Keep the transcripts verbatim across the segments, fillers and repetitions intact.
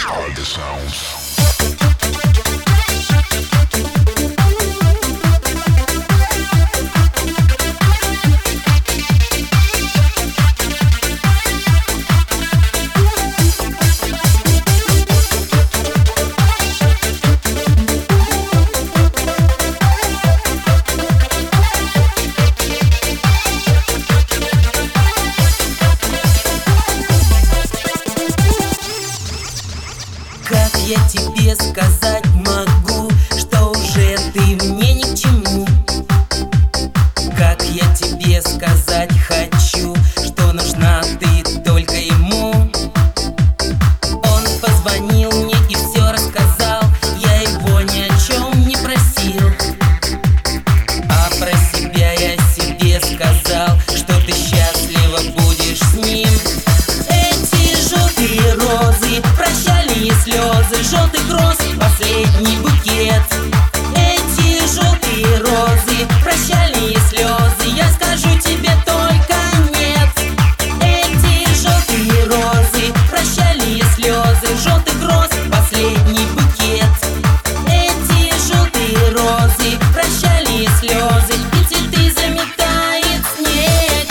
Я тебе сказать могу, что уже ты мне ни к чему. Как я тебе сказать хочу, что нужна ты только ему. Он позвонил мне и все рассказал, я его ни о чем не просил. А про себя я себе сказал, что ты счастлива будешь с ним. Эти желтые розы, прощальные слезы, желтых роз последний букет. Эти желтые розы, прощальные слезы, я скажу тебе только нет. Эти желтые розы, прощальные слезы, желтых роз последний букет. Эти желтые розы, прощальные слезы, и цветы заметает снег.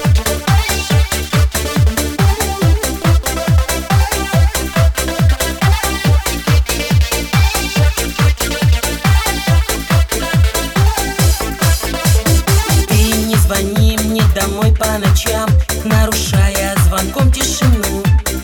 Звони мне домой по ночам, нарушая звонком тишину.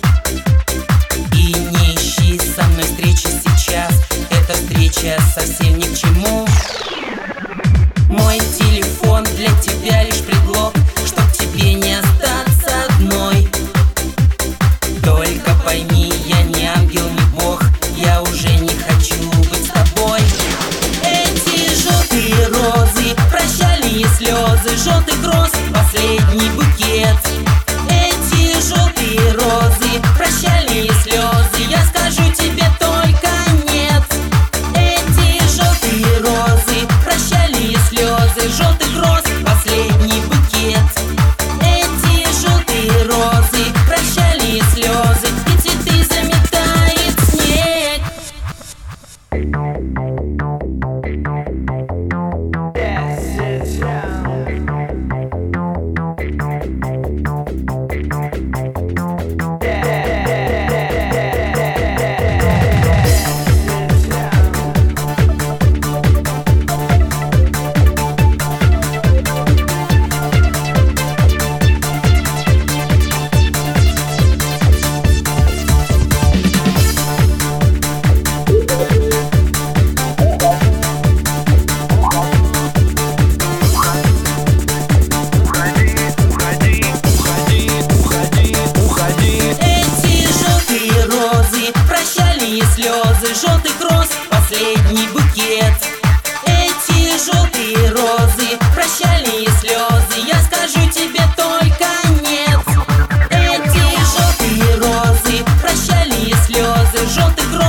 И не ищи со мной встречи сейчас, эта встреча совсем ни к чему. Мой телефон для тебя лишь предлог, чтоб тебе не остаться одной. Только пойми, я не ангел, не бог, я уже не хочу быть с тобой. Эти желтые розы, прощальные слезы, желтых роз последний букет. Эти желтые розы, прощальные слезы, я скажу тебе только нет. Эти желтые розы, прощальные слезы, желтых роз последний букет. Эти желтые розы, прощальные слезы, и цветы заметает снег. Слезы желтых роз последний букет. Эти желтые розы, прощальные слезы, я скажу тебе только нет. Эти желтые розы, прощальные слезы, желтых роз